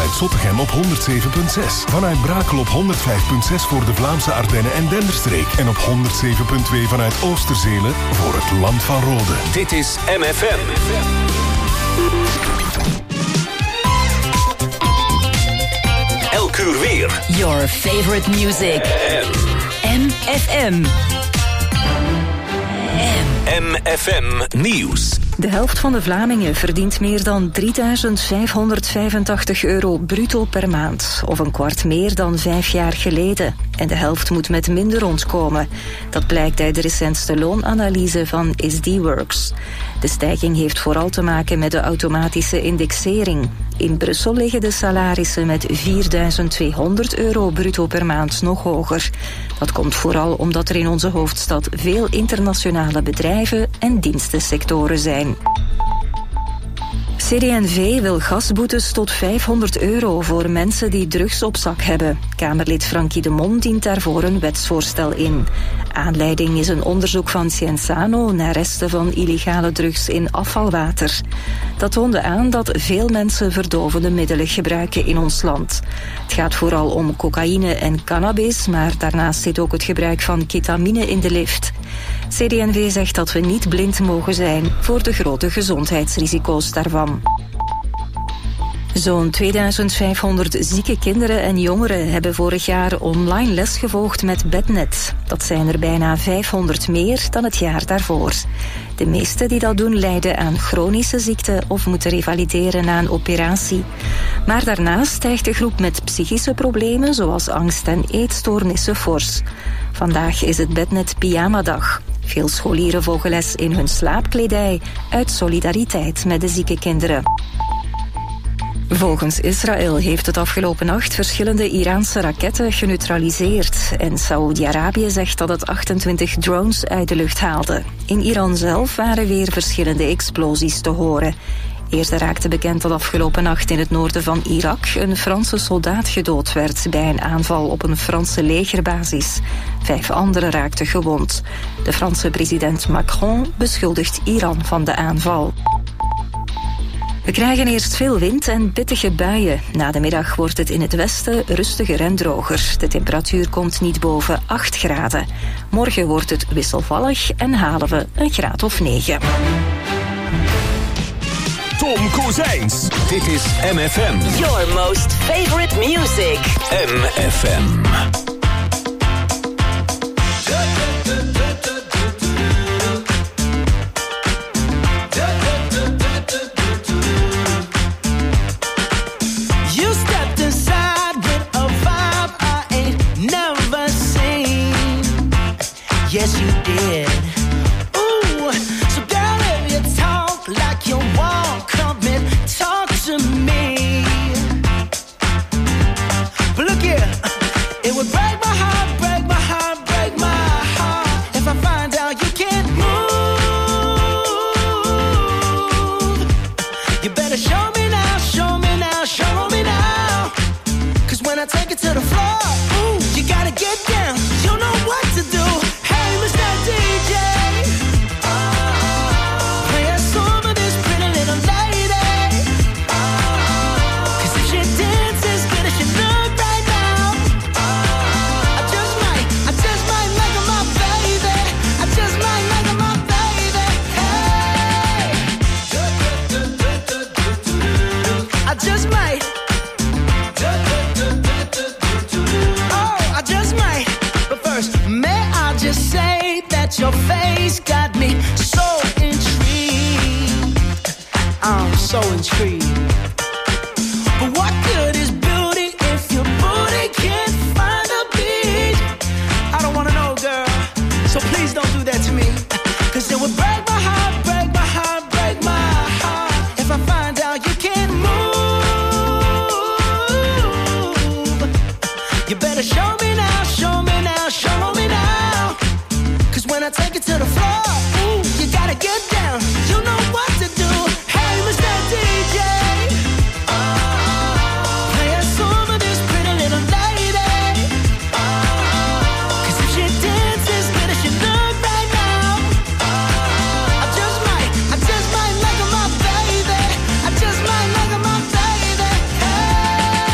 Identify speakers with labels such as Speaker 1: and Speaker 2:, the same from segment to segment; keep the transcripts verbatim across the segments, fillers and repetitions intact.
Speaker 1: vanuit Zottegem op honderd zeven komma zes. Vanuit Brakel op honderd vijf komma zes voor de Vlaamse Ardennen en Denderstreek. En op honderd zeven komma twee vanuit Oosterzelen voor het Land van Rode.
Speaker 2: Dit is M F M. Elk uur weer.
Speaker 3: Your favorite music. M F M.
Speaker 2: M F M Nieuws.
Speaker 4: De helft van de Vlamingen verdient meer dan drieduizend vijfhonderdvijfentachtig euro bruto per maand. Of een kwart meer dan vijf jaar geleden. En de helft moet met minder rondkomen. Dat blijkt uit de recentste loonanalyse van S D Works. De stijging heeft vooral te maken met de automatische indexering. In Brussel liggen de salarissen met vierduizend tweehonderd euro bruto per maand nog hoger. Dat komt vooral omdat er in onze hoofdstad veel internationale bedrijven en dienstensectoren zijn. C D en V wil gasboetes tot vijfhonderd euro voor mensen die drugs op zak hebben. Kamerlid Frankie de Mon dient daarvoor een wetsvoorstel in. Aanleiding is een onderzoek van Cienzano naar resten van illegale drugs in afvalwater. Dat toonde aan dat veel mensen verdovende middelen gebruiken in ons land. Het gaat vooral om cocaïne en cannabis, maar daarnaast zit ook het gebruik van ketamine in de lift. C D en V zegt dat we niet blind mogen zijn voor de grote gezondheidsrisico's daarvan. Zo'n tweeduizend vijfhonderd zieke kinderen en jongeren hebben vorig jaar online les gevolgd met Bednet. Dat zijn er bijna vijfhonderd meer dan het jaar daarvoor. De meesten die dat doen lijden aan chronische ziekten of moeten revalideren na een operatie. Maar daarnaast stijgt de groep met psychische problemen zoals angst en eetstoornissen fors. Vandaag is het Bednet Pyjamadag. Veel scholieren volgen les in hun slaapkledij uit solidariteit met de zieke kinderen. Volgens Israël heeft het afgelopen nacht verschillende Iraanse raketten geneutraliseerd. En Saoedi-Arabië zegt dat het achtentwintig drones uit de lucht haalde. In Iran zelf waren weer verschillende explosies te horen. Eerder raakte bekend dat afgelopen nacht in het noorden van Irak een Franse soldaat gedood werd bij een aanval op een Franse legerbasis. Vijf anderen raakten gewond. De Franse president Macron beschuldigt Iran van de aanval. We krijgen eerst veel wind en pittige buien. Na de middag wordt het in het westen rustiger en droger. De temperatuur komt niet boven acht graden. Morgen wordt het wisselvallig en halen we een graad of negen.
Speaker 2: Tom Kozijns. Dit is M F M.
Speaker 3: Your most favorite music.
Speaker 2: M F M.
Speaker 5: Yes, you did. Ooh, so girl, if you talk like you walk, come and talk to me. But look here, it would break my heart, break my heart, break my heart if I find out you can't move. You better show me now, show me now, show me now. 'Cause when I take it to the floor, ooh, you gotta get down. You know what to do. D J, oh, play a song for this pretty little lady. Oh, 'cause if she dances good as she look right now, oh, I just might, I just might make her my baby. I just might make her my baby. Hey, I just might. Oh, I just might. But first, may I just say that your face got me so intrigued. I'm so intrigued. But what good is beauty if your booty can't find a beat? I don't wanna know, girl, so please don't do that to me. 'Cause it would break my heart, break my heart, break my heart if I find out you can't move. You better show me now, show me now, show me now. 'Cause when I take it to the floor, ooh, you gotta get down. You know what to do. Hey, Mister D J, oh, play a song for this pretty little lady. Oh, 'cause if she dances good as she look right now, oh, I just might, I just might make her my baby. I just might make her my baby. Hey,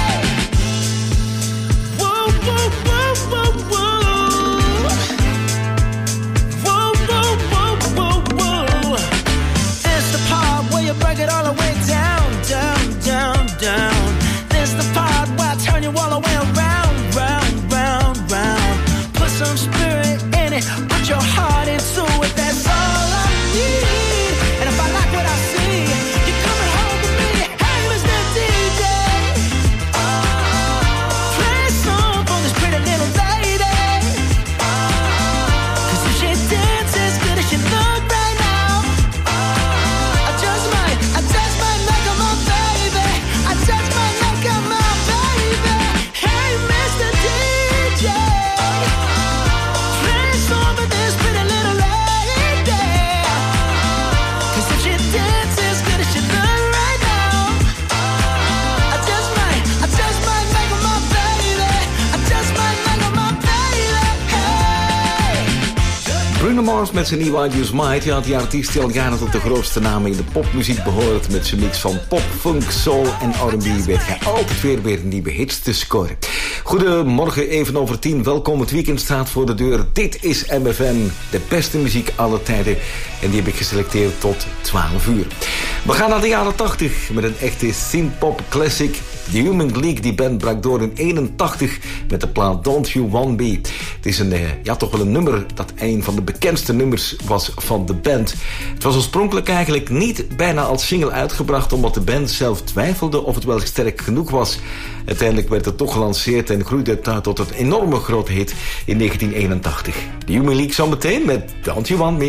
Speaker 6: Stars met zijn nieuwe I Use Might. Ja, die artiest die al jaren tot de grootste namen in de popmuziek behoort. Met zijn mix van pop, funk, soul en R and B weet hij altijd weer weer nieuwe hits te scoren. Goedemorgen, even over tien. Welkom, het weekend staat voor de deur. Dit is M F M, de beste muziek aller tijden. En die heb ik geselecteerd tot twaalf uur. We gaan naar de jaren tachtig met een echte synthpop classic. The Human League, die band brak door in eenentachtig met de plaat Don't You Want Me. Het is een, ja, toch wel een nummer dat een van de bekendste nummers was van de band. Het was oorspronkelijk eigenlijk niet bijna als single uitgebracht, omdat de band zelf twijfelde of het wel sterk genoeg was. Uiteindelijk werd het toch gelanceerd en groeide het uit tot een enorme grote hit in negentien eenentachtig. The Human League zometeen met Don't You Want Me.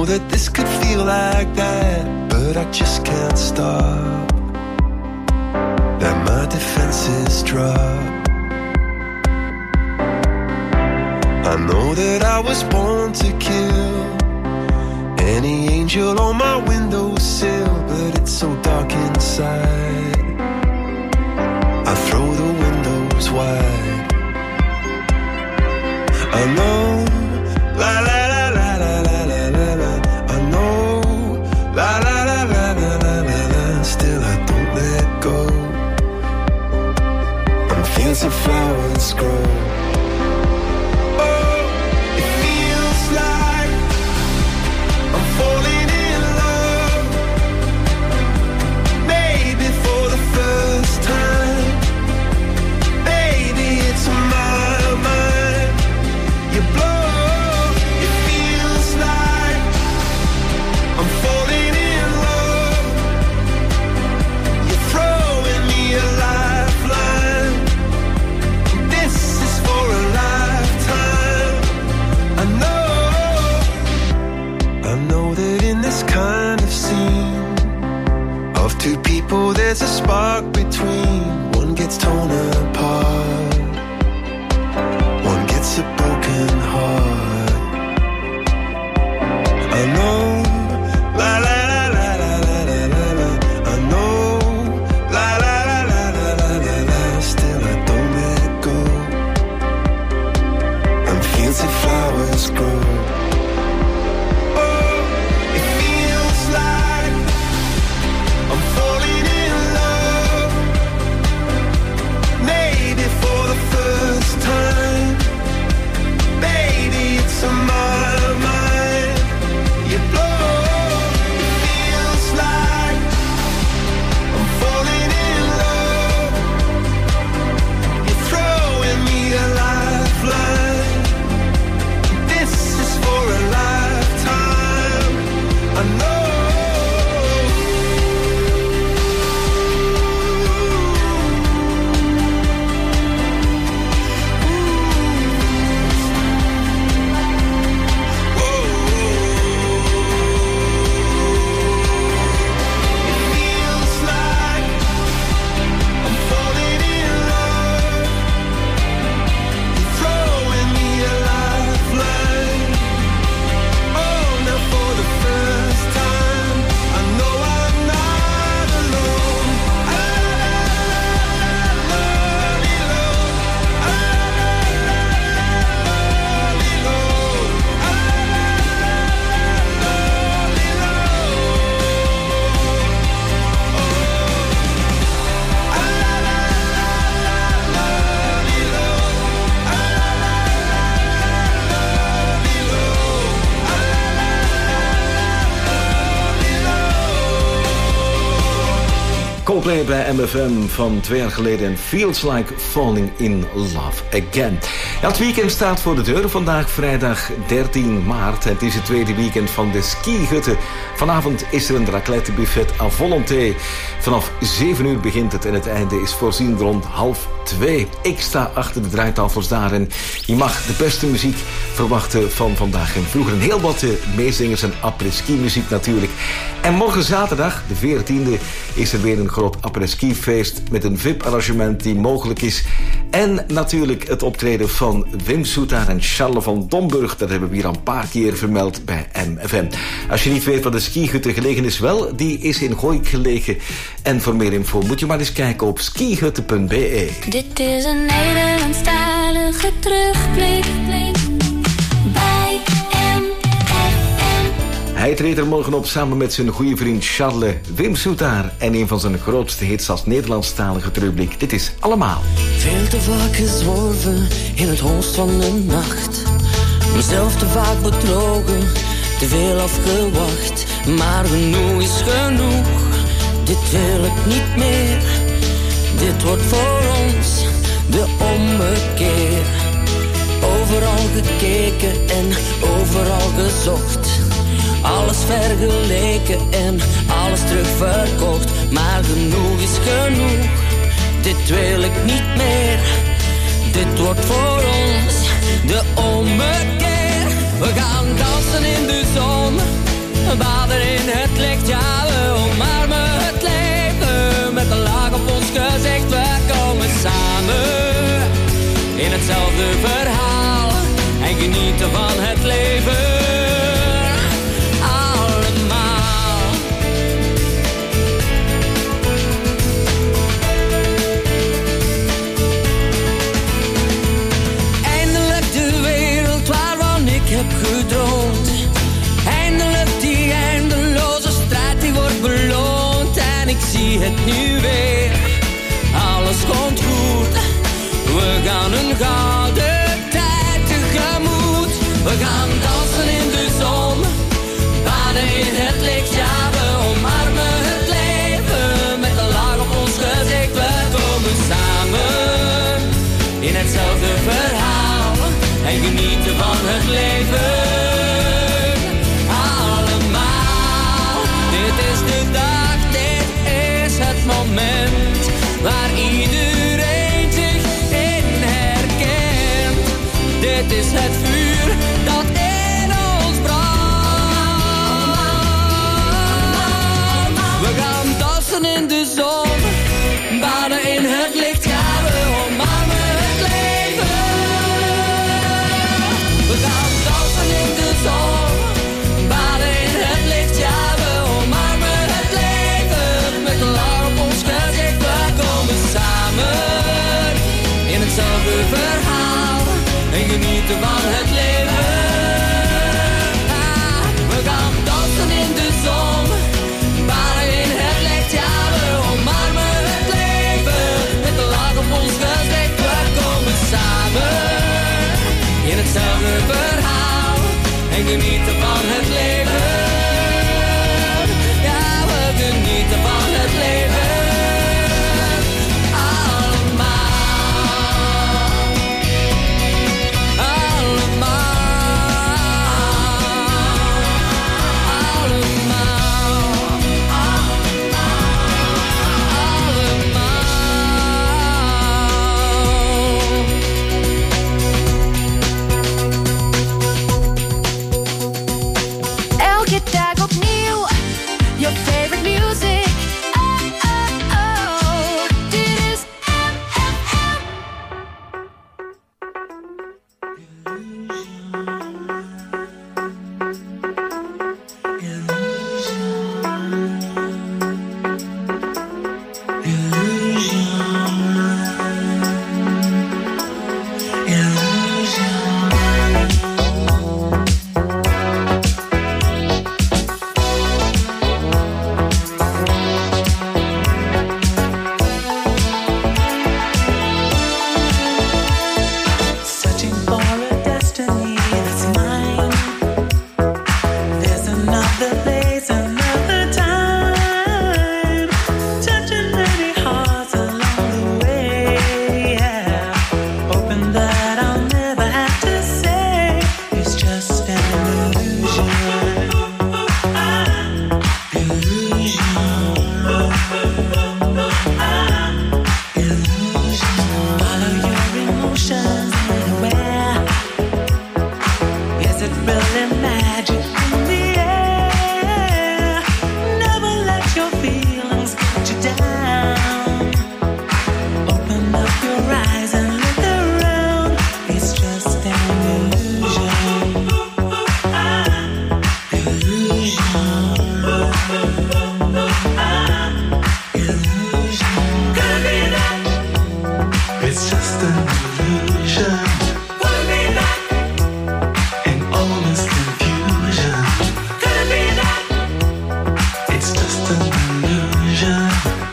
Speaker 7: that this could feel like that, but I just can't stop. That my defenses drop. I know that I was born to kill any angel on my windowsill, but it's so dark inside. I throw the windows wide. I know, la la la la la la la la la. I know, la la la la la la la la. Still I don't let go. On fields of flowers grow. Two people, there's a spark between. One gets torn apart, one gets a broken heart. I know, la la la la la la la la la. I know, la la la la la la la la. Still I don't let go. And fields of flowers grow.
Speaker 6: Coldplay bij M F M van twee jaar geleden en Feels Like Falling in Love Again. Ja, het weekend staat voor de deur. Vandaag vrijdag dertien maart. Het is het tweede weekend van de skihutten. Vanavond is er een raclettebuffet à volonté. Vanaf zeven uur begint het en het einde is voorzien rond half twee. Ik sta achter de draaitafels daar en je mag de beste muziek verwachten van vandaag en vroeger. Een heel wat meezingers en après-ski muziek natuurlijk. En morgen zaterdag, de veertiende, is er weer een groot après-ski feest met een V I P-arrangement die mogelijk is. En natuurlijk het optreden van Wim Soetaar en Charles van Domburg. Dat hebben we hier al een paar keer vermeld bij M F M. Als je niet weet wat de skihutte gelegen is, wel, die is in Gooik gelegen. En voor meer info moet je maar eens kijken op skihutte punt b e.
Speaker 8: Dit is een Nederlandstalige terugblik bij M F M.
Speaker 6: Hij treedt er morgen op samen met zijn goede vriend Charles, Wim Soetaar en een van zijn grootste hits als Nederlandstalige terugblik. Dit is Allemaal.
Speaker 9: Veel te vaak gezworven in het holst van de nacht. Mezelf te vaak bedrogen, te veel afgewacht. Maar genoeg is genoeg, dit wil ik niet meer. Dit wordt voor ons de ommekeer. Overal gekeken en overal gezocht. Alles vergeleken en alles terugverkocht. Maar genoeg is genoeg, dit wil ik niet meer. Dit wordt voor ons de ommekeer. We gaan dansen in de zon, genieten van het leven. Allemaal. Eindelijk de wereld waarvan ik heb gedroomd. Eindelijk die eindeloze strijd die wordt beloond. En ik zie het nu weer. Alles komt goed. We gaan een gouden tijd tegemoet. We gaan dansen in de zon, baden in het licht. Ja, we omarmen het leven met een laag op ons gezicht. We komen samen in hetzelfde verhaal en genieten van het leven. Allemaal, dit is de dag, dit is het moment waar iedereen zich in herkent. Dit is het vuur dat in ons brandt. We gaan dansen in de zon, baden in het licht. Ja, we omarmen het leven. We gaan dansen in de zon, baden in het licht. Ja, we omarmen het leven met een lach op ons gezicht. We komen samen in hetzelfde verhaal en genieten van het leven. Ah, we gaan dansen in de zon, baden in het licht. Ja, we omarmen het leven met een lach op ons gezicht. We komen samen in hetzelfde verhaal en genieten van het leven. Ja, we genieten van het leven.
Speaker 8: Elke dag opnieuw, your favorite music. Oh, oh, oh, dit is M F M.
Speaker 5: Searching for a destiny that's mine. There's another place, another time. Touching many hearts along the way. Yeah. Hoping that I'll never have to say it's just an illusion. Illusion. Follow your emotions anywhere. Is it really magic in the air? Never let your feelings get you down. Open up your eyes and look around. It's just an illusion. Illusion. Illusion. Could be that. It's just an illusion. Could be that. In all this confusion. Could be that. It's just an illusion.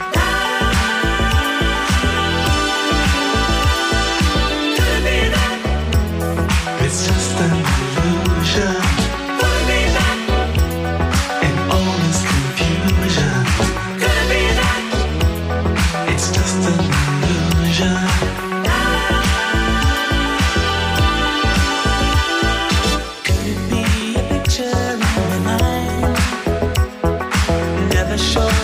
Speaker 5: Could be that. It's just an illusion. Could be that. In all this confusion. Could be that. It's just an illusion. Could it be a picture in my mind? Never sure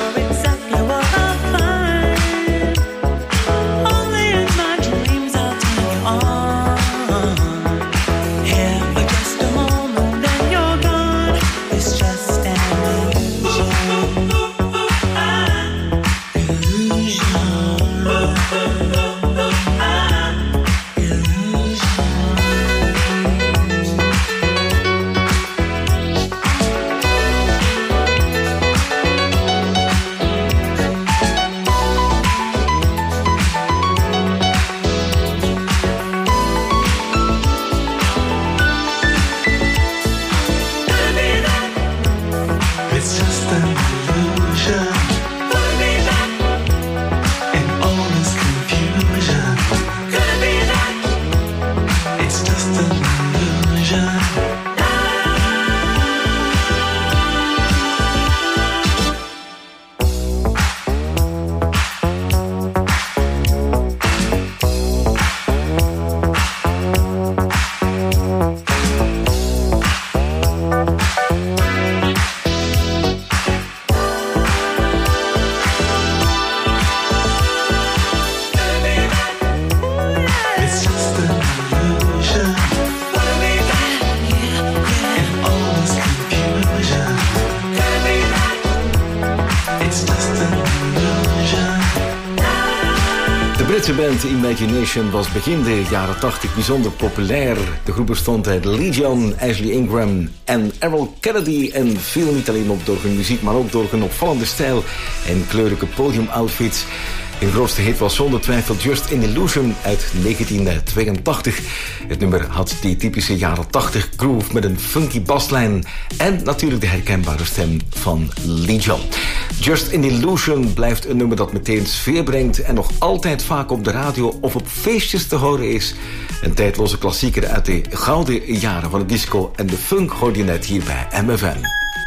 Speaker 6: Britse band Imagination was begin de jaren tachtig bijzonder populair. De groep bestond uit Legion, Ashley Ingram en Errol Kennedy en viel niet alleen op door hun muziek, maar ook door hun opvallende stijl en kleurrijke podiumoutfits. Hun grootste hit was zonder twijfel Just an Illusion uit negentien tweeëntachtig. Het nummer had die typische jaren tachtig groove met een funky baslijn en natuurlijk de herkenbare stem van Legion. Just an Illusion blijft een nummer dat meteen sfeer brengt en nog altijd vaak op de radio of op feestjes te horen is. Een tijdloze klassieker uit de gouden jaren van de disco en de funk hoorde je net hier bij M F M.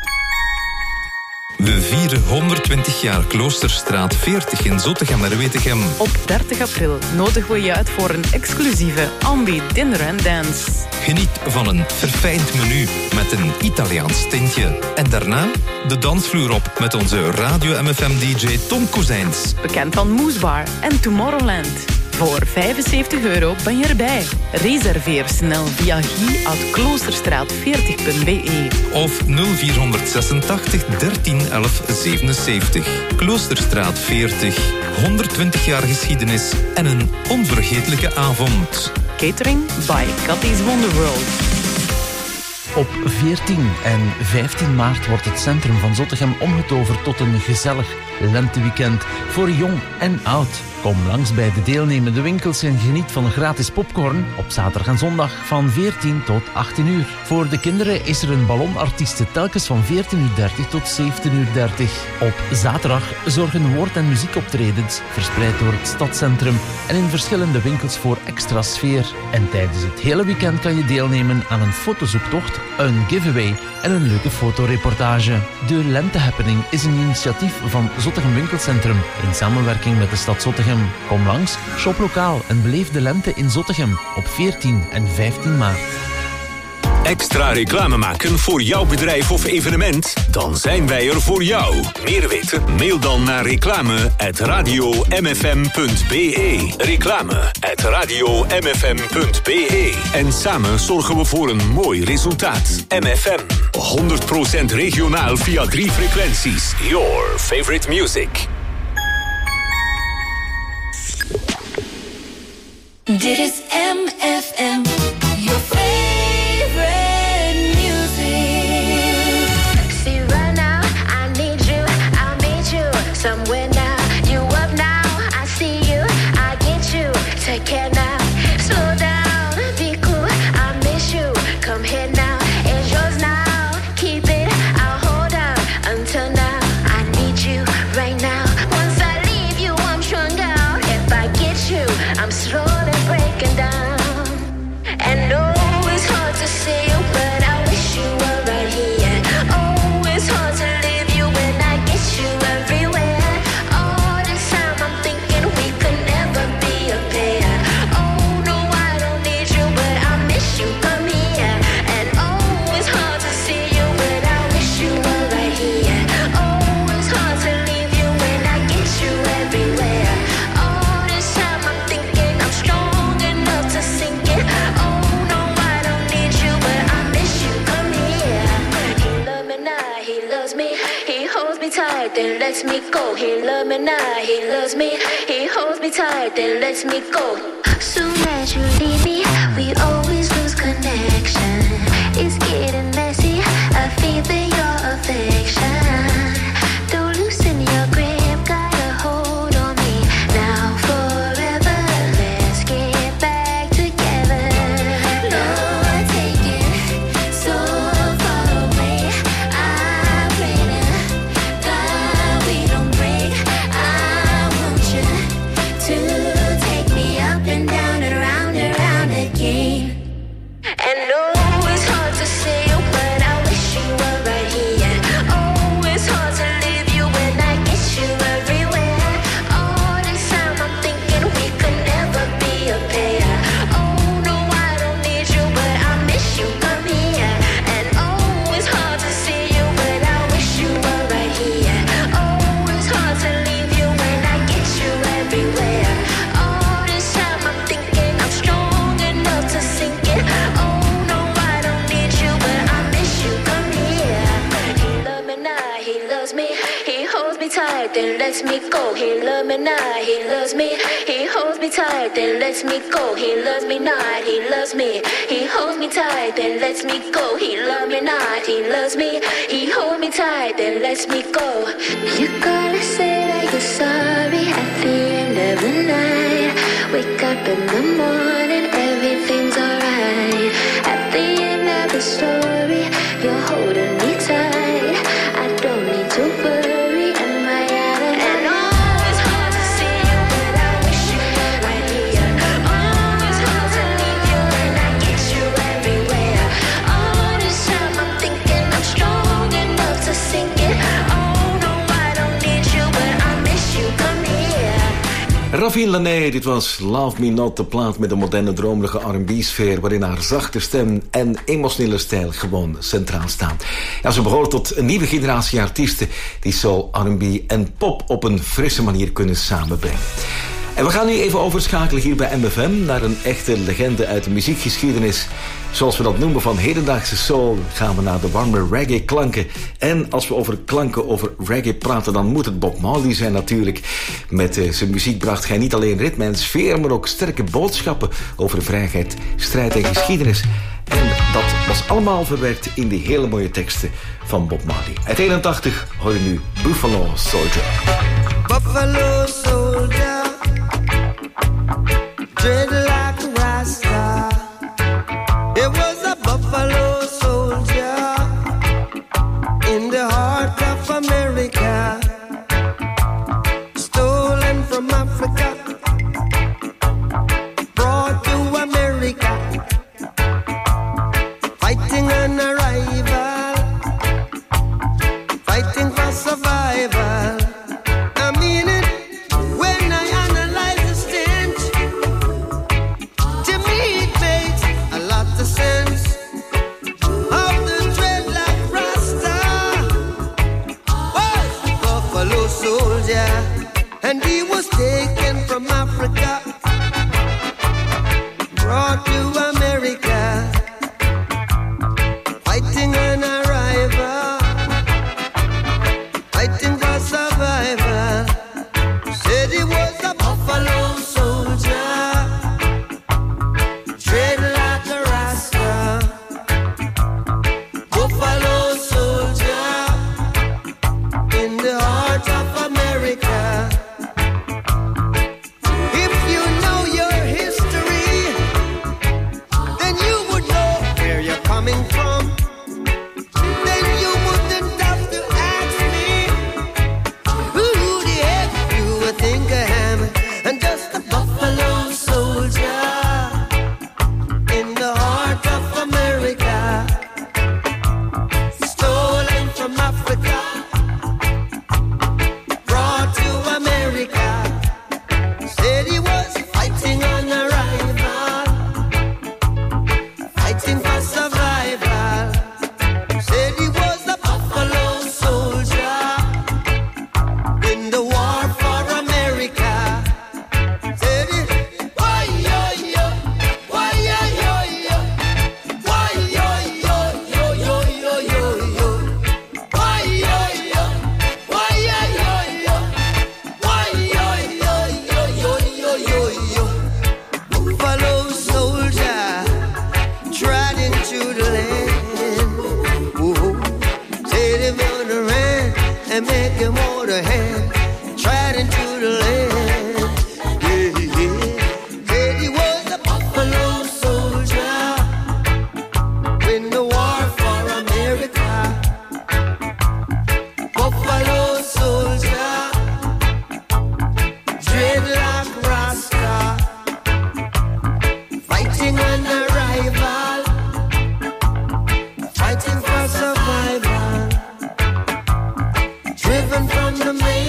Speaker 10: We vieren honderdtwintig jaar Kloosterstraat veertig in Zottegem en Wetegem.
Speaker 11: Op dertig april nodigen we je uit voor een exclusieve Ambi Dinner and Dance.
Speaker 10: Geniet van een verfijnd menu met een Italiaans tintje. En daarna de dansvloer op met onze Radio M F M D J Tom Kozijns.
Speaker 11: Bekend van Moesbar en Tomorrowland. Voor vijfenzeventig euro ben je erbij. Reserveer snel via guy at kloosterstraat veertig punt b e.
Speaker 10: Of nul vier zesentachtig dertien elf zevenenzeventig. Kloosterstraat veertig. honderdtwintig jaar geschiedenis en een onvergetelijke avond.
Speaker 11: Catering by Cathy's Wonderworld.
Speaker 12: Op veertien en vijftien maart wordt het centrum van Zottegem omgetoverd tot een gezellig lenteweekend voor jong en oud. Kom langs bij de deelnemende winkels en geniet van gratis popcorn op zaterdag en zondag van veertien tot achttien uur. Voor de kinderen is er een ballonartieste telkens van veertien uur dertig tot zeventien uur dertig. Op zaterdag zorgen woord- en muziekoptredens verspreid door het stadscentrum en in verschillende winkels voor extra sfeer. En tijdens het hele weekend kan je deelnemen aan een fotozoektocht, een giveaway en een leuke fotoreportage. De Lente Happening is een initiatief van Zottegem Winkelcentrum in samenwerking met de stad Zottegem. Kom langs, shop lokaal en beleef de lente in Zottegem op veertien en vijftien maart.
Speaker 2: Extra reclame maken voor jouw bedrijf of evenement? Dan zijn wij er voor jou. Meer weten? Mail dan naar reclame at radio m f m punt b e. Reclame at radio m f m punt b e. En samen zorgen we voor een mooi resultaat. M F M, honderd procent regionaal via drie frequenties. Your favorite music.
Speaker 8: Dit is M F M, your favorite music. See right now, I need you, I'll meet you somewhere now. You up now, I see you, I get you. Take care now, slow down, be cool, I miss you. Come here now, it's yours now. Keep it, I'll hold on until now. I need you right now. Once I leave you, I'm stronger. If I get you, I'm slowly breaking down. And oh, it's hard to see you, but I wish you were right here. Oh, it's hard to leave you when I get you everywhere. All this time I'm thinking we could never be a pair. Oh no, I don't need you, but I miss you. Come here. And oh, it's hard to see you, but I wish you were right here. Oh, it's hard to leave you when I get you everywhere. All this time I'm thinking I'm strong enough to sink it. Oh no, I don't need you, but I miss you. Come here. He loves me now, he loves me. He holds me tight, then lets me go. He loves me now, he loves me. He holds me tight, then lets me go. Soon as you leave me, we always lose connection. It's getting messy, I feel for your affection. Don't loosen your grip, got a hold on me. Now forever, let's get back together. Lord, take it so far away. I pray to God we don't break. I want you to take me up and down and round and round again. he loves me. He holds me tight, then lets me go. He loves me not, he loves me. He holds me tight, then lets me go. He loves me not, he loves me. He holds me tight, then lets me go. He loves me not, he loves me. He holds me tight, then lets me go. You gotta say that you're sorry at the end of the night. Wake up in the morning, everything's alright. At the end of the story, you're holding me tight. I don't need to worry, am I out of line? Oh, it's hard to see you, but I wish you were right here. Oh, it's hard to leave you, and I get you everywhere. All this time I'm thinking I'm strong enough to sink it. Oh no, I don't need you, but I miss you, come here.
Speaker 6: Ravine Lané, dit was Love Me Not, de plaat met een moderne dromerige R en B-sfeer waarin haar zachte stem en emotionele stijl gewoon centraal staan. Ja, ze behoort tot een nieuwe generatie artiesten die soul, R en B en pop op een frisse manier kunnen samenbrengen. En we gaan nu even overschakelen hier bij M F M naar een echte legende uit de muziekgeschiedenis. Zoals we dat noemen, van hedendaagse soul gaan we naar de warme reggae klanken. En als we over klanken, over reggae praten, dan moet het Bob Marley zijn natuurlijk. Met uh, zijn muziek bracht hij niet alleen ritme en sfeer, maar ook sterke boodschappen over vrijheid, strijd en geschiedenis. En dat was allemaal verwerkt in die hele mooie teksten van Bob Marley. Uit eenentachtig hoor je nu Buffalo Soldier.
Speaker 5: Buffalo Soldier, dread like a rasta. There was a buffalo soldier in the heart of America, stolen from Africa, brought to America, fighting an arrival, fighting for survival. I mean it when I analyze the stench. To me it makes a lot of sense. Of the dreadlock Rasta was a buffalo soldier, and he was taken from Africa, brought to America, fighting an arrival, fighting for survival. Said he was a buffalo soldier, dread like a rasta. Buffalo soldier in the heart of America. If you know your history, then you would know where you're coming from. Then you wouldn't have to ask me who the heck you would think I am. I'm just a buffalo soldier in the heart of America, stolen from Africa, brought to America. Said he was fighting on arrival, fighting for survival. Said he was a buffalo soldier in the war for America. Said he, why yo yo, why yo yo yo, why yo yo yo yo yo yo yo, why yo yo, why yo yo yo, why yo yo yo yo yo yo yo. Buffalo soldier trod into the land. Whoa. Said him on the ran and make him hold a hand. Trod into the land. Yeah, yeah. Said he was a buffalo soldier in the war for America. Buffalo soldier, dreadlock rasta, fighting an arrival, fighting for survival, driven from the main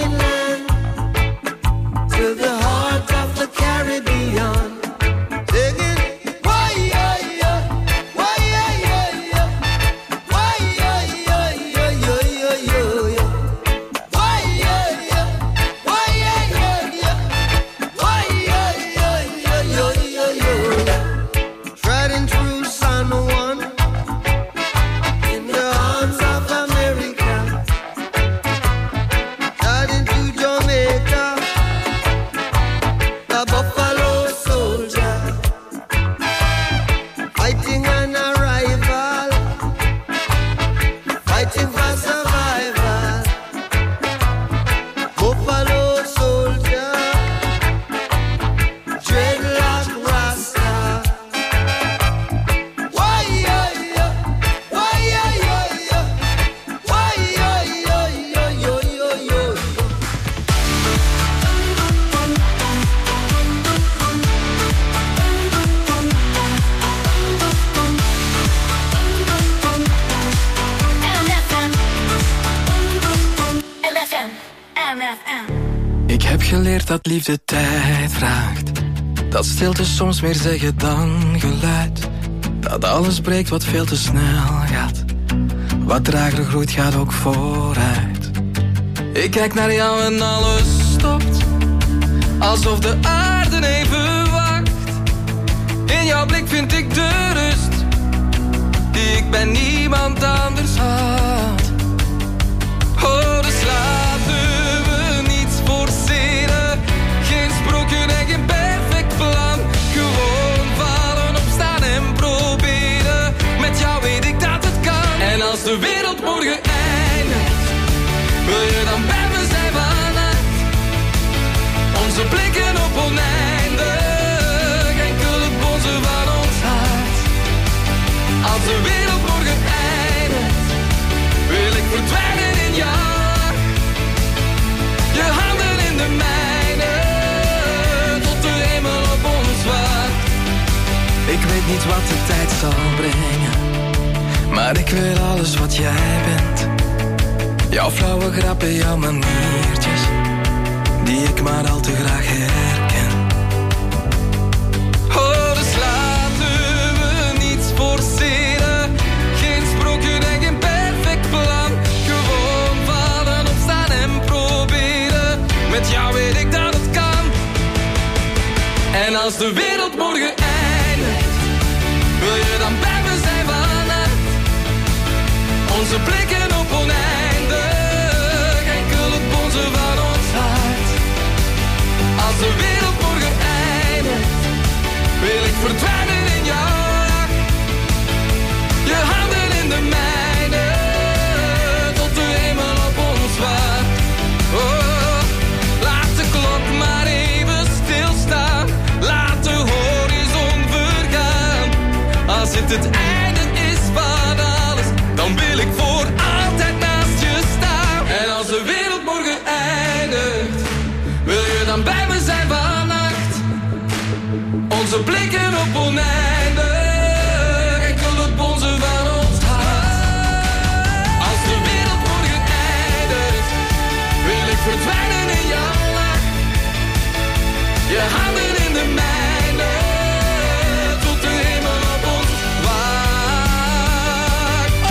Speaker 13: M F M.
Speaker 14: Ik heb geleerd dat liefde tijd vraagt. Dat stilte soms meer zeggen dan geluid. Dat alles breekt wat veel te snel gaat. Wat trager groeit gaat ook vooruit. Ik kijk naar jou en alles stopt. Alsof de aarde even wacht. In jouw blik vind ik de rust die ik bij niemand anders had. Oh, dus laten we niets forceren. Geen sprookje en geen perfect plan. Gewoon vallen, opstaan en proberen. Met jou weet ik dat het kan. En als de wereld morgen eindigt, wil je dan bij me zijn vannacht? Onze blikken op oneindig, enkel het bonzen van ons hart. Als de wereld morgen eindigt, wil ik verdwijnen in jou. Je handen in de mijne, tot de hemel op ons wacht. Ik weet niet wat de tijd zal brengen, maar ik wil alles wat jij bent. Jouw flauwe grappen, jouw maniertjes, die ik maar al te graag herken. Oh, dus laten we niets forceren. Geen sprookje en geen perfect plan. Gewoon vallen, opstaan en proberen. Met jou weet ik dat het kan. En als de wereld morgen eindigt, wil je dan bij me zijn vannacht? Onze blikken op oneindig, enkel het bonzen van ons hart. Als de wereld morgen eindigt, wil ik verdwijnen in jou. Je handen in de mijne, tot de hemel op ons wacht. Oh, laat de klok maar even stilstaan. Laat de horizon vergaan. Als het het einde is van alles, dan wil ik voor altijd naast je staan. En als de wereld morgen eindigt, wil je dan bij me zijn vannacht? Onze blikken op oneindig, enkel het bonzen van ons hart. Als de wereld morgen eindigt, wil ik verdwijnen in jouw lach. Je handen in de mijne, tot de hemel op ons wacht. Oh.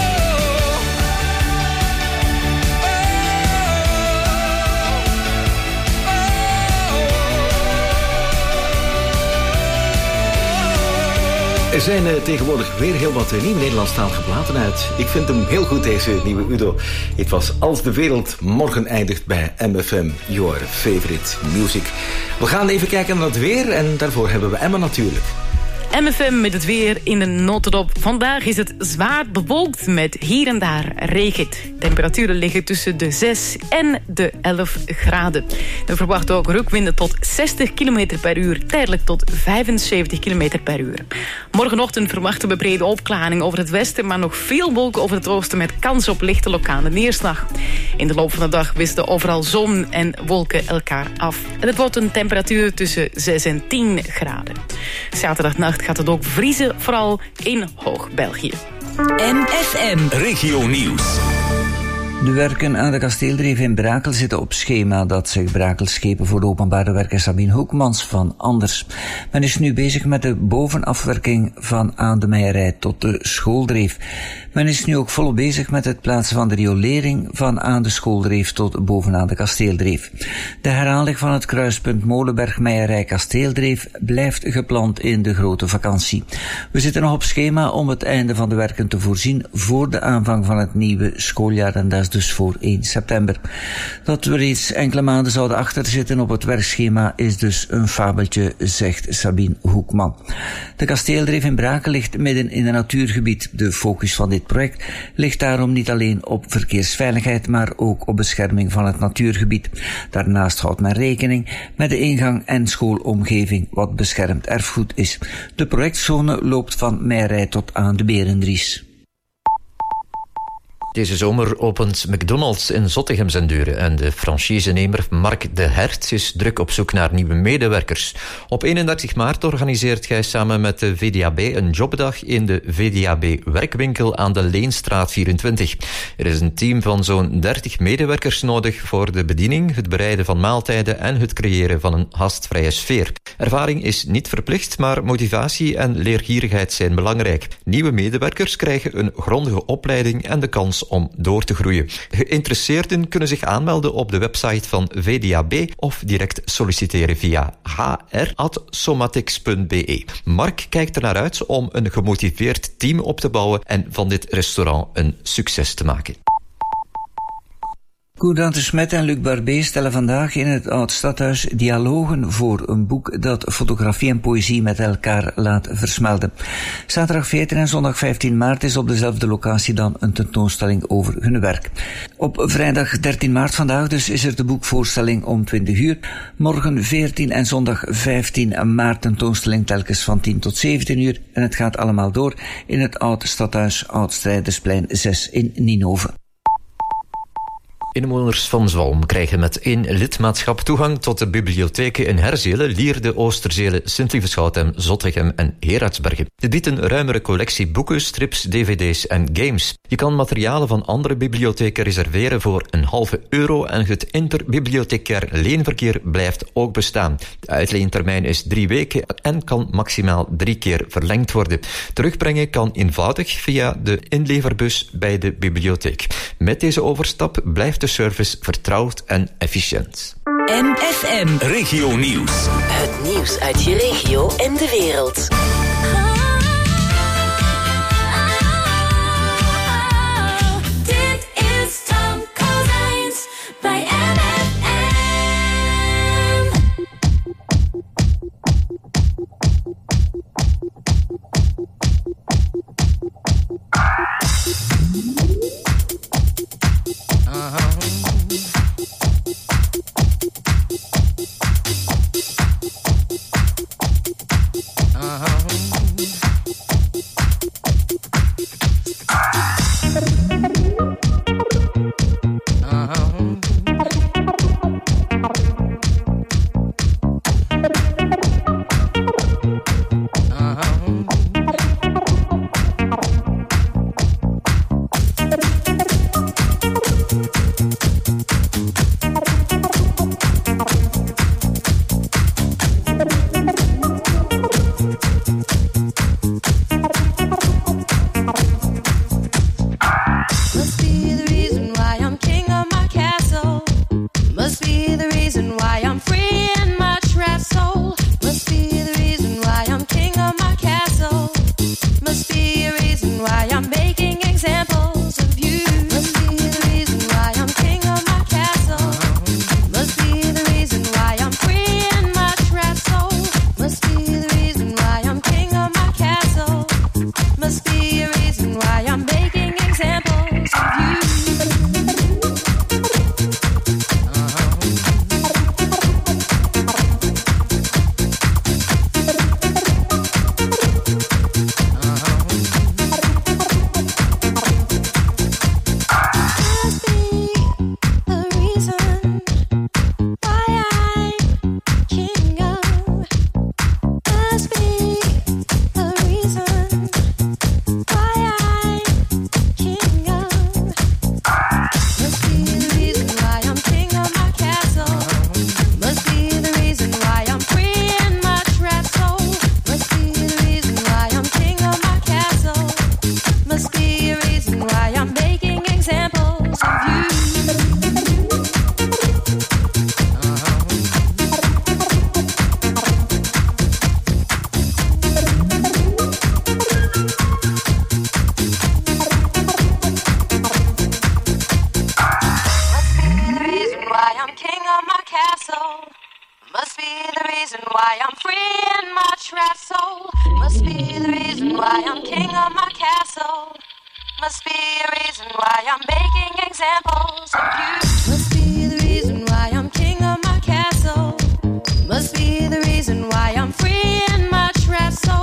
Speaker 6: Er zijn uh, tegenwoordig weer heel wat uh, nieuwe Nederlandstalige platen uit. Ik vind hem heel goed, deze nieuwe Udo. Het was Als de wereld morgen eindigt bij M F M, your favorite music. We gaan even kijken naar het weer en daarvoor hebben we Emma natuurlijk.
Speaker 11: M F M met het weer in de notendop. Vandaag is het zwaar bewolkt met hier en daar regen. Temperaturen liggen tussen de zes en de elf graden. We verwachten ook rukwinden tot zestig kilometer per uur, tijdelijk tot vijfenzeventig kilometer per uur. Morgenochtend verwachten we brede opklaringen over het westen, maar nog veel wolken over het oosten met kans op lichte lokale neerslag. In de loop van de dag wisselen overal zon en wolken elkaar af. En het wordt een temperatuur tussen zes en tien graden. Zaterdagnacht gaat het ook vriezen, vooral in Hoog-België.
Speaker 3: M F M.
Speaker 2: Regio Nieuws.
Speaker 15: De werken aan de Kasteeldreef in Brakel zitten op schema. Dat zegt Brakelschepen voor de openbare werken Sabine Hoekmans van Anders. Men is nu bezig met de bovenafwerking van aan de Meijerij tot de Schooldreef. Men is nu ook volop bezig met het plaatsen van de riolering van aan de Schooldreef tot bovenaan de Kasteeldreef. De heraanleg van het kruispunt Molenberg-Meijerij-Kasteeldreef blijft gepland in de grote vakantie. We zitten nog op schema om het einde van de werken te voorzien voor de aanvang van het nieuwe schooljaar, en dat is dus voor één september. Dat we reeds enkele maanden zouden achterzitten op het werkschema is dus een fabeltje, zegt Sabine Hoekman. De Kasteeldreef in Brakel ligt midden in een natuurgebied. De focus van dit project ligt daarom niet alleen op verkeersveiligheid, maar ook op bescherming van het natuurgebied. Daarnaast houdt men rekening met de ingang en schoolomgeving, wat beschermd erfgoed is. De projectzone loopt van Meijerij tot aan de Berendries.
Speaker 13: Deze zomer opent McDonald's in Zottegem zijn deuren en de franchisenemer Mark de Hert is druk op zoek naar nieuwe medewerkers. Op eenendertig maart organiseert hij samen met de V D A B een jobdag in de V D A B-werkwinkel aan de Leenstraat vierentwintig. Er is een team van zo'n dertig medewerkers nodig voor de bediening, het bereiden van maaltijden en het creëren van een gastvrije sfeer. Ervaring is niet verplicht, maar motivatie en leergierigheid zijn belangrijk. Nieuwe medewerkers krijgen een grondige opleiding en de kans om door te groeien. Geïnteresseerden kunnen zich aanmelden op de website van V D A B of direct solliciteren via h r at somatics punt b e. Mark kijkt er naar uit om een gemotiveerd team op te bouwen en van dit restaurant een succes te maken.
Speaker 15: Koen de Smet en Luc Barbé stellen vandaag in het Oud-Stadhuis dialogen voor, een boek dat fotografie en poëzie met elkaar laat versmelten. Zaterdag veertien en zondag vijftien maart is op dezelfde locatie dan een tentoonstelling over hun werk. Op vrijdag dertien maart vandaag dus is er de boekvoorstelling om twintig uur. Morgen veertien en zondag vijftien maart tentoonstelling telkens van tien tot zeventien uur. En het gaat allemaal door in het Oud-Stadhuis Oud-Strijdersplein zes in Ninove.
Speaker 13: Inwoners van Zwalm krijgen met één lidmaatschap toegang tot de bibliotheken in Herzelen, Lierde, Oosterzele, Sint-Lieveschouten, Zottegem en Heraartsbergen. Dit biedt een ruimere collectie boeken, strips, dvd's en games. Je kan materialen van andere bibliotheken reserveren voor een halve euro en het interbibliothecair leenverkeer blijft ook bestaan. De uitleentermijn is drie weken en kan maximaal drie keer verlengd worden. Terugbrengen kan eenvoudig via de inleverbus bij de bibliotheek. Met deze overstap blijft de service vertrouwd en efficiënt.
Speaker 3: M F M.
Speaker 2: Regio Nieuws.
Speaker 3: Het nieuws uit je regio en de wereld. Dit is Tom Kozijns bij M F M.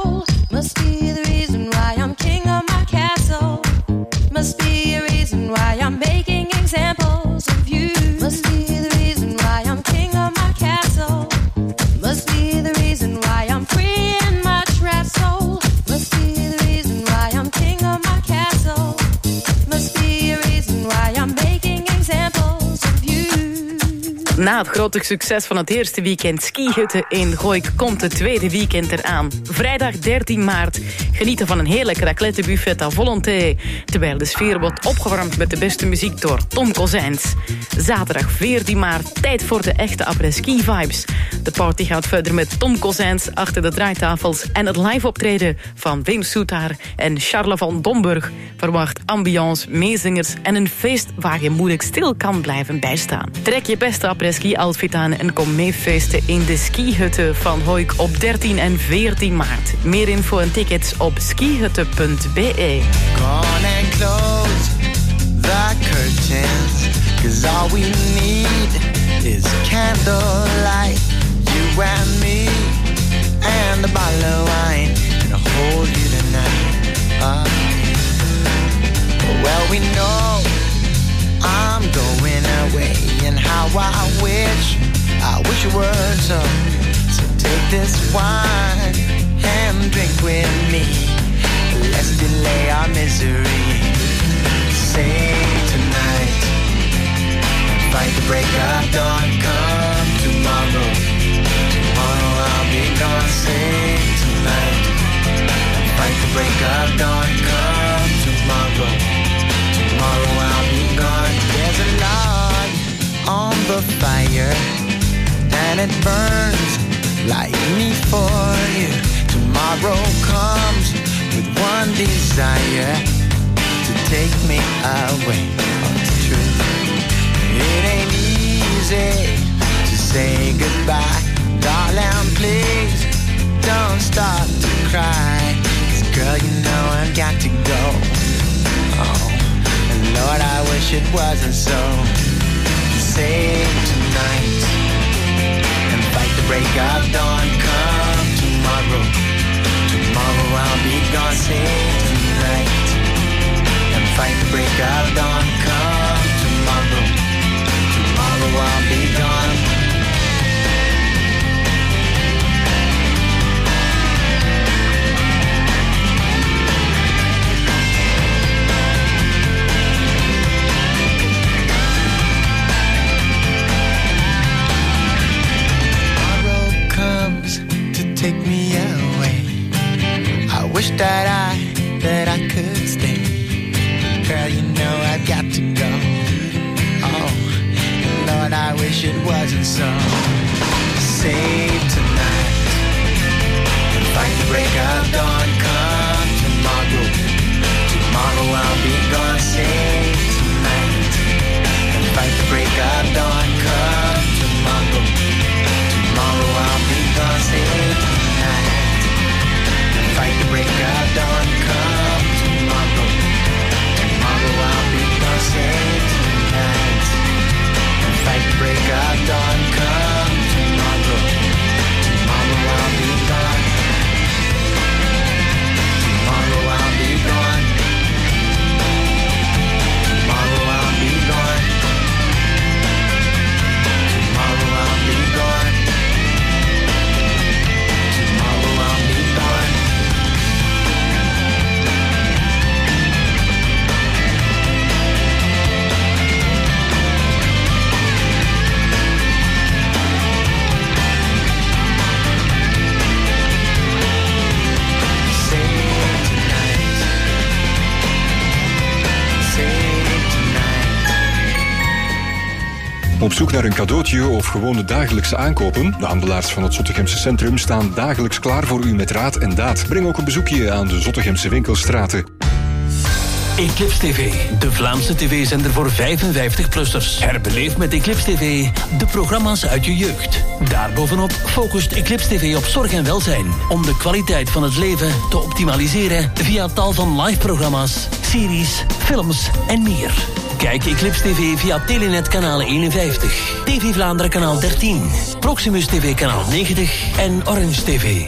Speaker 16: Must be a reason why
Speaker 11: Na het grote succes van het eerste weekend skihutten in Gooik komt het tweede weekend eraan. Vrijdag dertien maart genieten van een heerlijk raclettebuffet à volonté, terwijl de sfeer wordt opgewarmd met de beste muziek door Tom Kozijns. Zaterdag veertien maart, tijd voor de echte après-ski vibes. De party gaat verder met Tom Kozijns achter de draaitafels en het live optreden van Wim Soetaar en Charles van Domburg verwacht ambiance, meezingers en een feest waar je moeilijk stil kan blijven bijstaan. Trek je beste après-ski outfit aan en kom mee feesten in de skihutten van Hooik op dertien en veertien maart. Meer info en tickets op skihutten punt be.
Speaker 5: Gone and close the curtains, 'cause all we need is candlelight, you and me, and a bottle of wine, and I'll hold you tonight. Uh, well, we know I'm going away, and how I wish, I wish it were so. So take this wine and drink with me. Let's delay our misery. Sing tonight, fight the break of dawn. Come tomorrow, tomorrow I'll be gone. Sing tonight, fight the break of dawn. Come tomorrow, tomorrow I'll be gone. There's a log on the fire, and it burns like me for you. Tomorrow comes with one desire, to take me away. Oh, it's true. It ain't easy to say goodbye. Darling, please don't start to cry, 'cause girl, you know I've got to go. Oh, and Lord, I wish it wasn't so. Save tonight and fight the break of dawn. Come tomorrow, tomorrow I'll be gone. Save tonight and fight the break of dawn. Come tomorrow, tomorrow I'll be gone. Tomorrow comes to take me away. I wish that I, that I could stay. Girl, you know I've got to go. Oh, Lord, I wish it wasn't so. Save tonight and fight the break of dawn. Come tomorrow, tomorrow I'll be gone. Save tonight and fight the break of dawn. Come tomorrow, tomorrow I'll be gone. Save tonight and fight the break of dawn. Come tomorrow, tomorrow I'll be gone. Save tonight and fight the break of dawn. Come tomorrow, tomorrow I'll be gone. Tomorrow I'll be gone. Tomorrow I'll be gone. Tomorrow I'll be gone. Tomorrow I'll be gone.
Speaker 16: Op zoek naar een cadeautje of gewoon de dagelijkse aankopen? De handelaars van het Zottegemse centrum staan dagelijks klaar voor u met raad en daad. Breng ook een bezoekje aan de Zottegemse winkelstraten.
Speaker 17: Eclipse T V, de Vlaamse tv-zender voor vijfenvijftig-plussers. Herbeleef met Eclipse T V de programma's uit je jeugd. Daarbovenop focust Eclipse T V op zorg en welzijn, om de kwaliteit van het leven te optimaliseren via tal van live-programma's, series, films en meer. Kijk Eclipse T V via Telenet kanaal eenenvijftig, T V Vlaanderen kanaal dertien, Proximus T V kanaal negentig en Orange T V.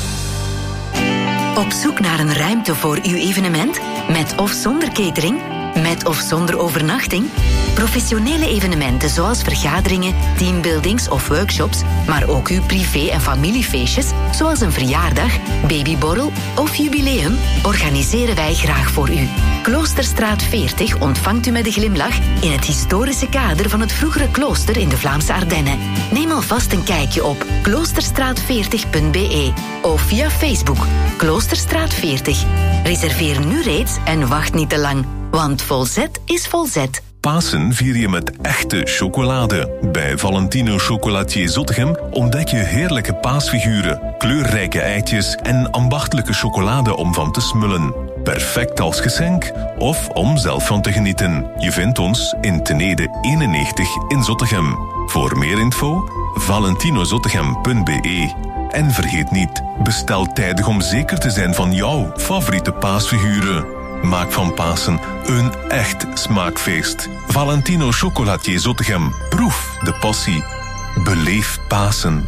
Speaker 3: Op zoek naar een ruimte voor uw evenement? Met of zonder catering? Met of zonder overnachting? Professionele evenementen zoals vergaderingen, teambuildings of workshops, maar ook uw privé- en familiefeestjes, zoals een verjaardag, babyborrel of jubileum, organiseren wij graag voor u. Kloosterstraat veertig ontvangt u met een glimlach in het historische kader van het vroegere klooster in de Vlaamse Ardennen. Neem alvast een kijkje op kloosterstraat veertig punt b e of via Facebook Kloosterstraat veertig. Reserveer nu reeds en wacht niet te lang, want Volzet is Volzet.
Speaker 18: Pasen vier je met echte chocolade. Bij Valentino Chocolatier Zottegem ontdek je heerlijke paasfiguren, kleurrijke eitjes en ambachtelijke chocolade om van te smullen. Perfect als geschenk of om zelf van te genieten. Je vindt ons in Tenede eenennegentig in Zottegem. Voor meer info valentinozottegem punt b e. En vergeet niet, bestel tijdig om zeker te zijn van jouw favoriete paasfiguren. Maak van Pasen een echt smaakfeest. Valentino Chocolatier Zottegem. Proef de passie. Beleef Pasen.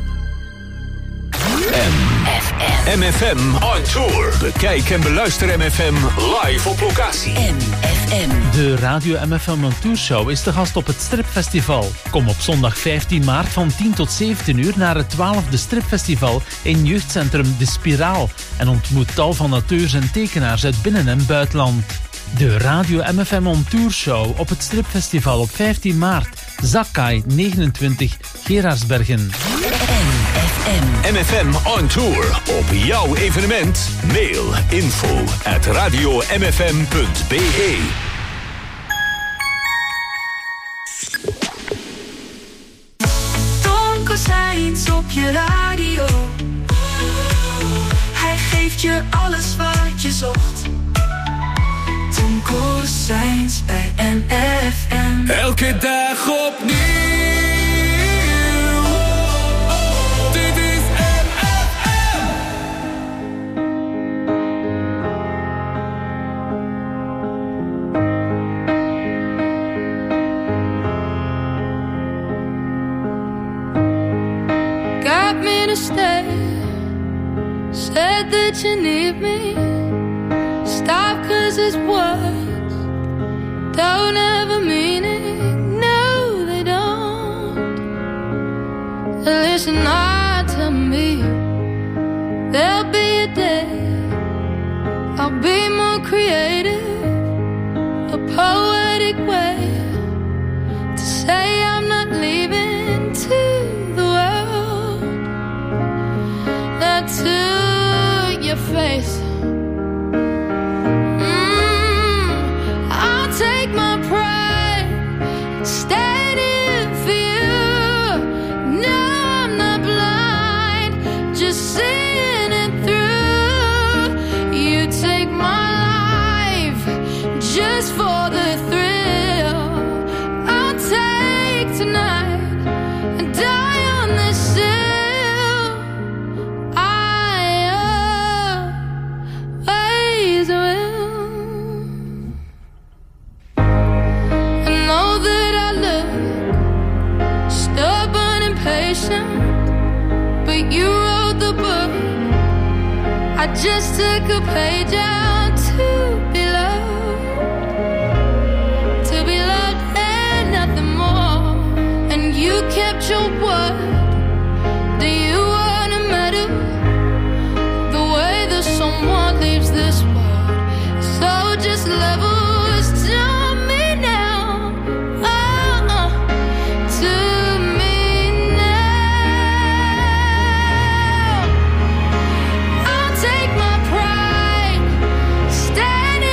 Speaker 2: M F M on tour. Bekijk en beluister M F M live op locatie.
Speaker 3: M F M.
Speaker 12: De Radio M F M on Tour Show is de gast op het Stripfestival. Kom op zondag vijftien maart van tien tot zeventien uur naar het twaalfde Stripfestival in jeugdcentrum De Spiraal en ontmoet tal van auteurs en tekenaars uit binnen- en buitenland. De Radio M F M on Tour Show op het Stripfestival op vijftien maart. Zakkai negenentwintig, Gerardsbergen.
Speaker 2: M F M on tour. Op jouw evenement. Mail info at radio m f m punt b e.
Speaker 5: Tonko Sainz op je radio. Hij geeft je alles wat je zocht. Tonko Sainz bij M F M.
Speaker 19: Elke dag opnieuw.
Speaker 5: Stay. Said that you need me. Stop, cause his words don't have a meaning. No, they don't. Listen hard to me. There'll be a day I'll be more creative, a poetic way to say I'm not leaving to to your face. Mm, I'll take my pride, standing for you. No, I'm not blind, just seeing it through. You take my life just for the thrill. I'll take tonight and die on this hill. But you wrote the book. I just took a page out to be loved, to be loved and nothing more. And you kept your word. Do you want a medal? The way that someone leaves this world. So just level to me now. Oh, uh, to take my pride, stand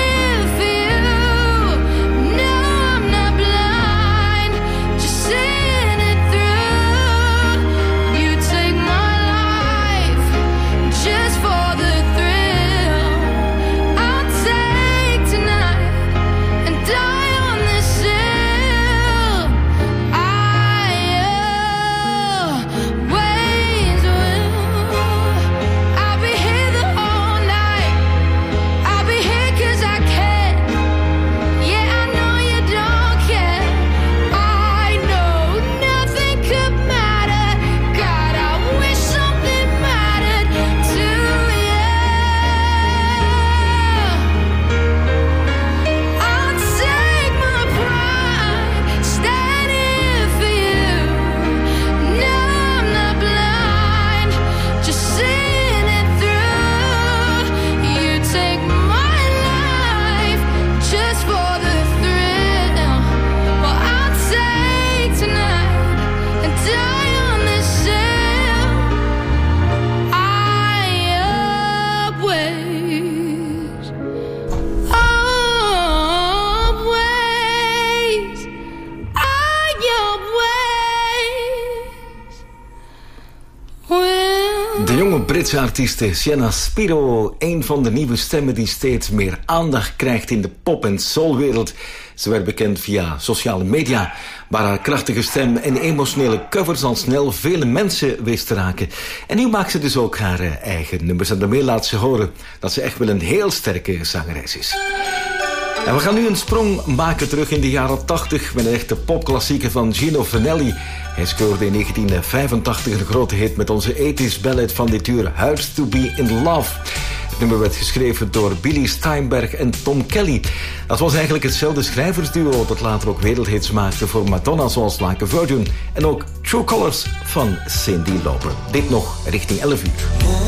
Speaker 6: jonge Britse artieste Sienna Spiro, een van de nieuwe stemmen die steeds meer aandacht krijgt in de pop- en soulwereld. Ze werd bekend via sociale media, waar haar krachtige stem en emotionele covers al snel vele mensen wist te raken. En nu maakt ze dus ook haar eigen nummers en daarmee laat ze horen dat ze echt wel een heel sterke zangeres is. En we gaan nu een sprong maken terug in de jaren tachtig met een echte popklassieker van Gino Vanelli. Hij scoorde in negentien vijfentachtig een grote hit met onze tachtiger ballad van dit uur, Hurts to Be in Love. Het nummer werd geschreven door Billy Steinberg en Tom Kelly. Dat was eigenlijk hetzelfde schrijversduo dat later ook wereldhits maakte voor Madonna zoals Like a Virgin en ook True Colors van Cyndi Lauper. Dit nog richting elf uur.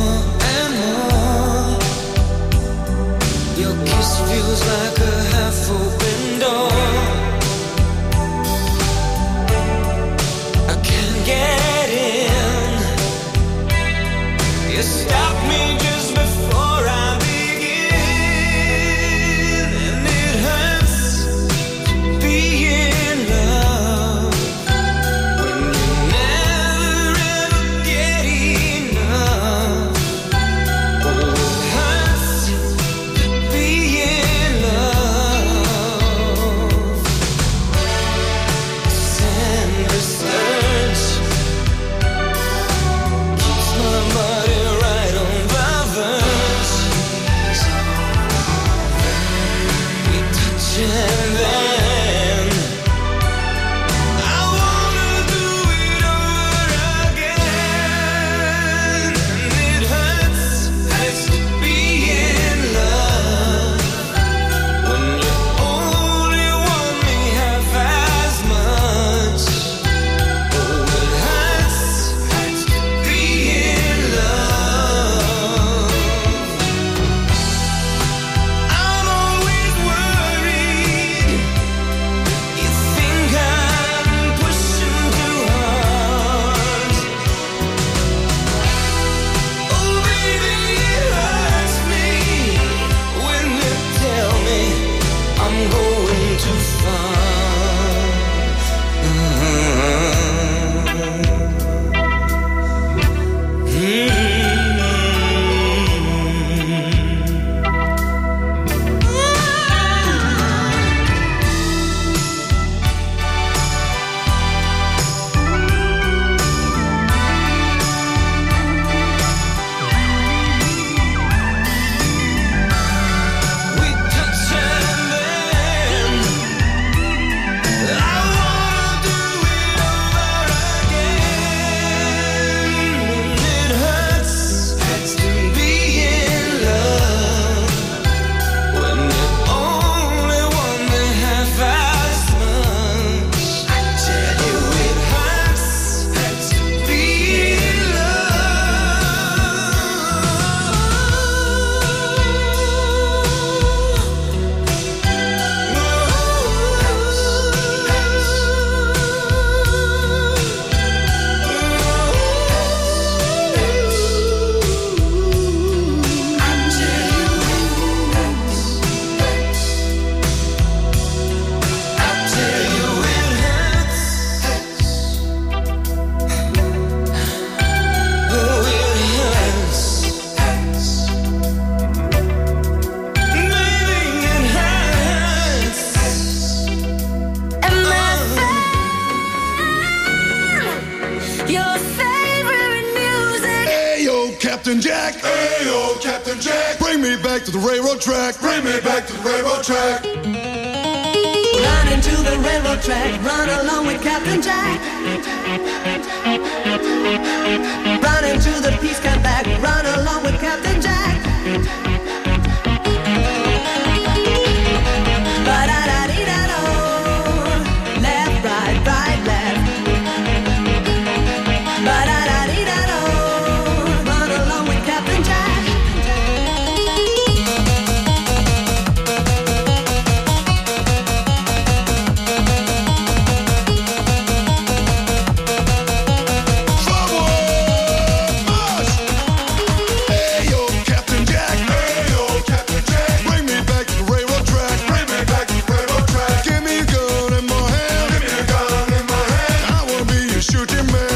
Speaker 5: Your kiss feels like a half-open door. I can't get in. You stop me just before I begin, and it hurts to be in love when you never ever get enough. Oh, it hurts to be in love. Sand disturbs keeps my body right on the verge. We touch and then I wanna do it over again, and it hurts, hurts to be in love when you only want me half as much. Oh, it hurts, hurts to be in love. I'm always worried. You think I'm pushing too hard. Oh, baby, it hurts me when you tell me I'm going too far. We touch and then I wanna do it over again, and it hurts, hurts to be in love when you only want me half as much. I tell you it hurts, hurts to be in your favorite music.
Speaker 19: Hey yo, Captain Jack. Hey yo, Captain Jack. Bring me back to the railroad track. Bring me back to the railroad track.
Speaker 5: Run into the railroad track, run along with Captain Jack. Run into the peace camp back, run along with Captain Jack. Ba-da-da-dee-da-do. Left, right, right, left. Ba-da-da-dee-da-do. Run along with Captain Jack.
Speaker 19: Hey yo, Captain Jack. Hey yo, Captain Jack. Bring me back to the railroad track. Bring me back to the railroad track. Give me a gun in my hand. Give me a gun in my hand. I wanna be a shooting man.